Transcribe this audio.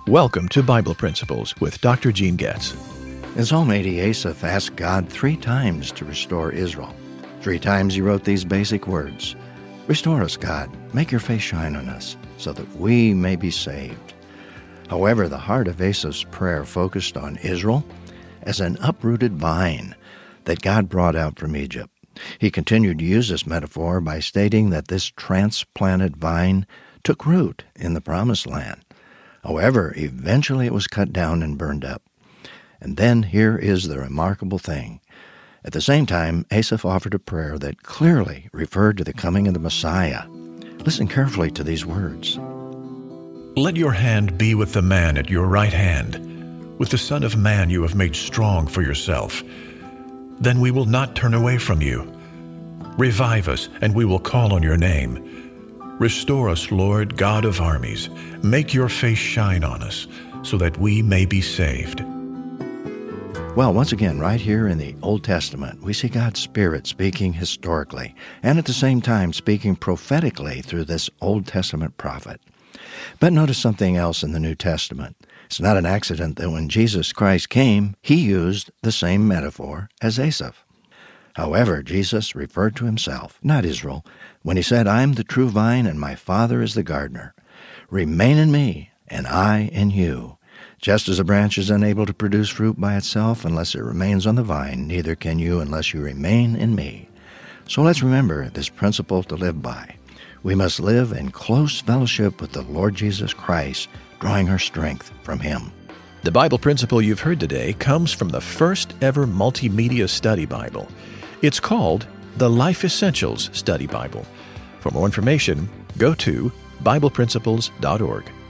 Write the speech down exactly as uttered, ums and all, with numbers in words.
Welcome to Bible Principles with Doctor Gene Getz. In Psalm eighty, Asaph asked God three times to restore Israel. Three times he wrote these basic words: "Restore us, God. Make your face shine on us, so that we may be saved." However, the heart of Asaph's prayer focused on Israel as an uprooted vine that God brought out from Egypt. He continued to use this metaphor by stating that this transplanted vine took root in the Promised Land. However, eventually it was cut down and burned up. And then here is the remarkable thing. At the same time, Asaph offered a prayer that clearly referred to the coming of the Messiah. Listen carefully to these words. Let your hand be with the man at your right hand, with the Son of Man you have made strong for yourself. Then we will not turn away from you. Revive us, and we will call on your name. Restore us, Lord, God of armies. Make your face shine on us, so that we may be saved. Well, once again, right here in the Old Testament, we see God's Spirit speaking historically, and at the same time speaking prophetically through this Old Testament prophet. But notice something else in the New Testament. It's not an accident that when Jesus Christ came, he used the same metaphor as Asaph. However, Jesus referred to himself, not Israel, when he said, "I am the true vine, and my Father is the gardener. Remain in me, and I in you. Just as a branch is unable to produce fruit by itself unless it remains on the vine, neither can you unless you remain in me." So let's remember this principle to live by. We must live in close fellowship with the Lord Jesus Christ, drawing our strength from him. The Bible principle you've heard today comes from the first ever multimedia study Bible. It's called the Life Essentials Study Bible. For more information, go to Bible Principles dot org.